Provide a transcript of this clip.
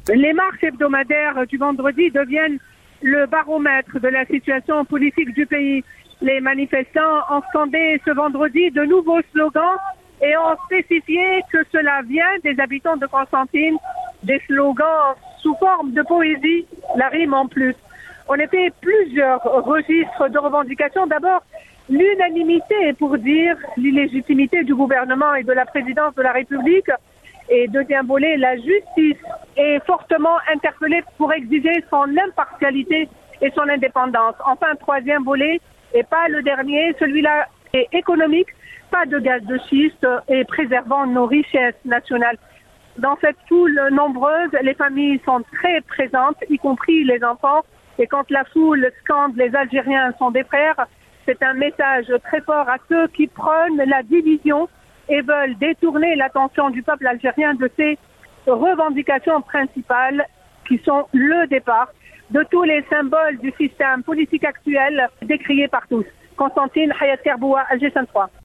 Les marches hebdomadaires du vendredi deviennent le baromètre de la situation politique du pays. Les manifestants ont scandé ce vendredi de nouveaux slogans et ont spécifié que cela vient des habitants de Constantine, des slogans sous forme de poésie, la rime en plus. En effet, plusieurs registres de revendications. D'abord, l'unanimité pour dire l'illégitimité du gouvernement et de la présidence de la République. Et deuxième volet, la justice est fortement interpellée pour exiger son impartialité et son indépendance. Enfin, troisième volet, et pas le dernier, celui-là est économique, pas de gaz de schiste et préservant nos richesses nationales. Dans cette foule nombreuse, les familles sont très présentes, y compris les enfants. Et quand la foule scande « les Algériens sont des frères », c'est un message très fort à ceux qui prônent la division et veulent détourner l'attention du peuple algérien de ses revendications principales qui sont le départ de tous les symboles du système politique actuel décriés par tous. Constantine, Hayat Kerboua, Alger 3.